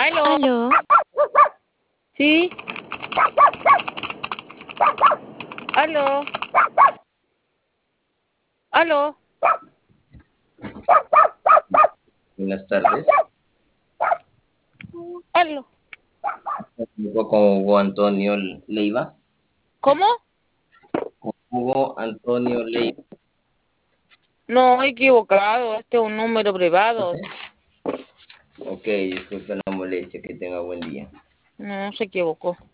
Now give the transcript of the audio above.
¿Aló? ¿Aló? ¿Sí? ¿Aló? ¿Aló? Buenas tardes. ¿Aló? Con Hugo Antonio Leiva. ¿Cómo? Con Hugo Antonio Leiva. No, equivocado. Este es un número privado. Ok, disculpe la molestia. Que tenga buen día. No, se equivocó.